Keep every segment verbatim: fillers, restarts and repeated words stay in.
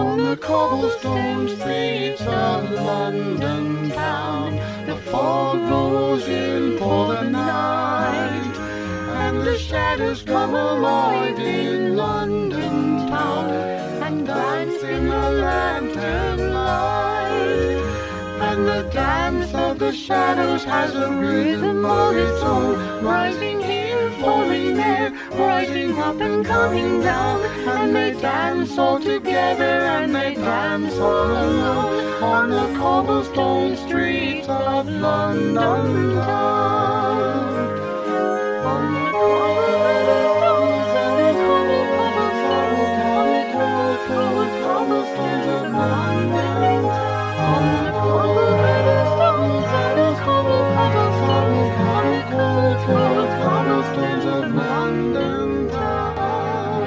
On the cobblestone streets of London town, the fog rolls in for the night, and the shadows come alive in London town, and dance in the lantern light. And the dance of the shadows has a rhythm of its own, rising here, falling there, rising up and coming down. And they dance all together, and they dance all alone, on the cobblestone streets of London town. On the cobblestones of London, on the cobblestones of London town.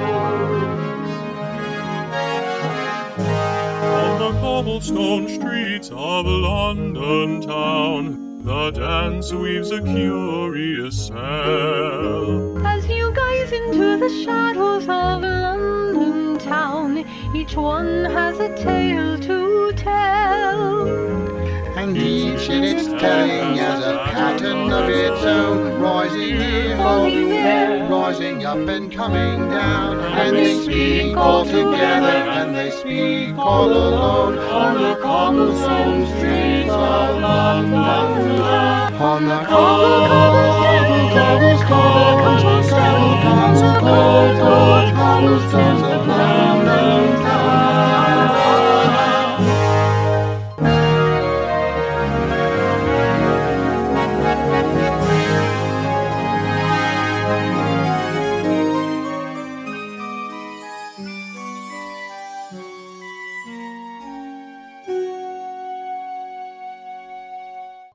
On the cobblestone streets of London town, the dance weaves a curious spell. As you gaze into the shadows of London town, each one has a tale to tell. And each in its telling has a pattern of its own, rising here, falling there, rising up and coming down. And they speak all together, and they speak all alone, on the cobblestone streets of London. On the cobblestone, cobblestone, cobblestone, cobblestone.